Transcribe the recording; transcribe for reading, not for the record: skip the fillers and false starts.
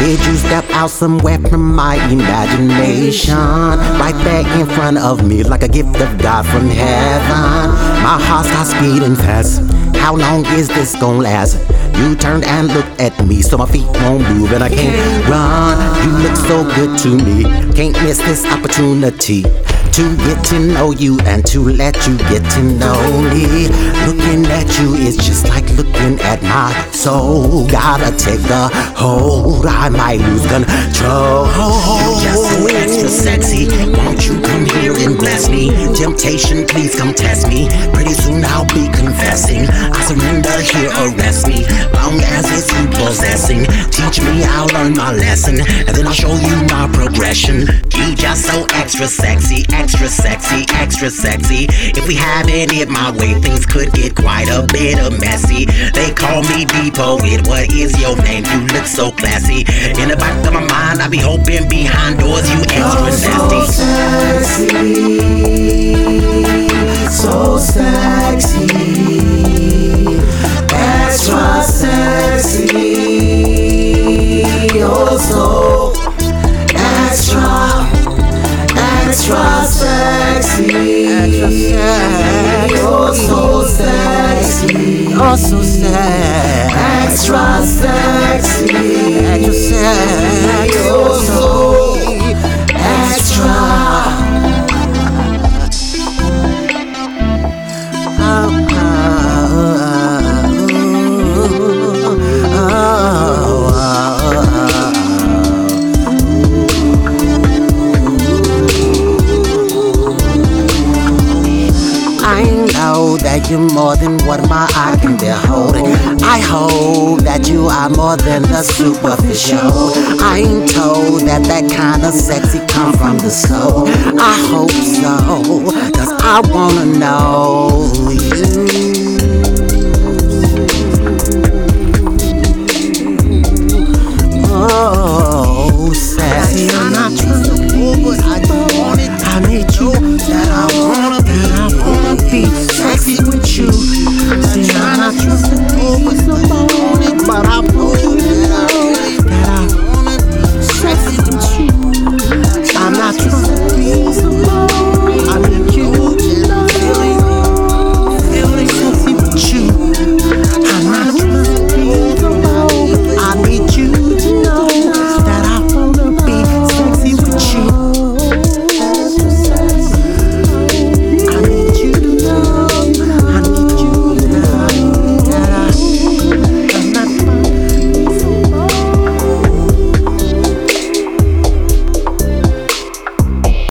Did you step out somewhere from my imagination? Right there in front of me like a gift of God from heaven. My heart starts beating fast. How long is this gonna last? You turned and looked at me, so my feet won't move and I can't run. You look so good to me, can't miss this opportunity to get to know you and to let you get to know me. Looking at you is just like looking at my soul. Gotta take a hold, I might lose control. You're just so extra sexy, won't you come here and bless me? Temptation, please come test me. Pretty soon I'll be confessing. I surrender here, arrest me. Long as it's you possessing. Teach me, I'll learn my lesson, and then I'll show you my progression. You just so extra sexy, extra sexy, extra sexy. If we having it my way, things could get quite a bit of messy. They call me the poet, what is your name? You look so classy. In the back of my mind, I be hoping behind doors you extra nasty. So sexy, extra sexy, oh so extra, extra sexy, oh so sexy, Oh, so sad. extra sexy, Extra sexy. oh so extra. I know that you're more than what my eye can behold. I hope that you are more than the superficial. I ain't told that that kind of sexy come from the soul. I hope so, 'cause I wanna know you.